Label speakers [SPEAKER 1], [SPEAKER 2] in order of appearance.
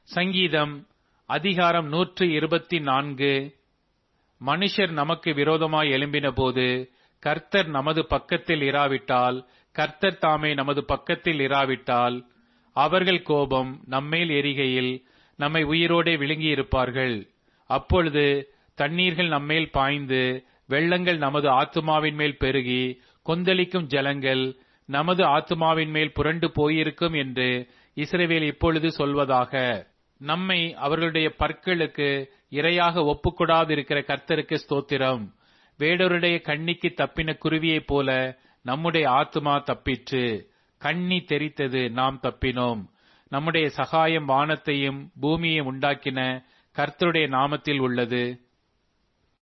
[SPEAKER 1] சங்கீதம் அதிகாரம் 124. மனுஷர் நமக்கு விரோதமாய் எழும்பின போது கர்த்தர் நமது பக்கத்தில் இராவிட்டால், கர்த்தர் தாமே நமது பக்கத்தில் இராவிட்டால், அவர்கள் கோபம் நம்மேல் எரிகையில் நம்மை உயிரோடே விழுங்கியிருப்பார்கள். அப்பொழுது தண்ணீர்கள் நம்மேல் பாய்ந்து வெள்ளங்கள் நமது ஆத்துமாவின் மேல் பெருகி கொந்தளிக்கும் ஜலங்கள் நமது ஆத்துமாவின் மேல் புரண்டு போயிருக்கும் என்று இஸ்ரவேல் இப்பொழுது சொல்வதாக. நம்மை அவர்களுடைய பற்களுக்கு இரையாக ஒப்புக்கொடாதிருக்கிற கர்த்தருக்கு ஸ்தோத்திரம். வேடருடைய கண்ணிக்கு தப்பின குருவியைப் போல நம்முடைய ஆத்துமா தப்பிற்று. கண்ணி தெரித்தது, நாம் தப்பினோம். நம்முடைய சகாயம் வானத்தையும் பூமியையும் உண்டாக்கின கர்த்தருடைய நாமத்தில் உள்ளது.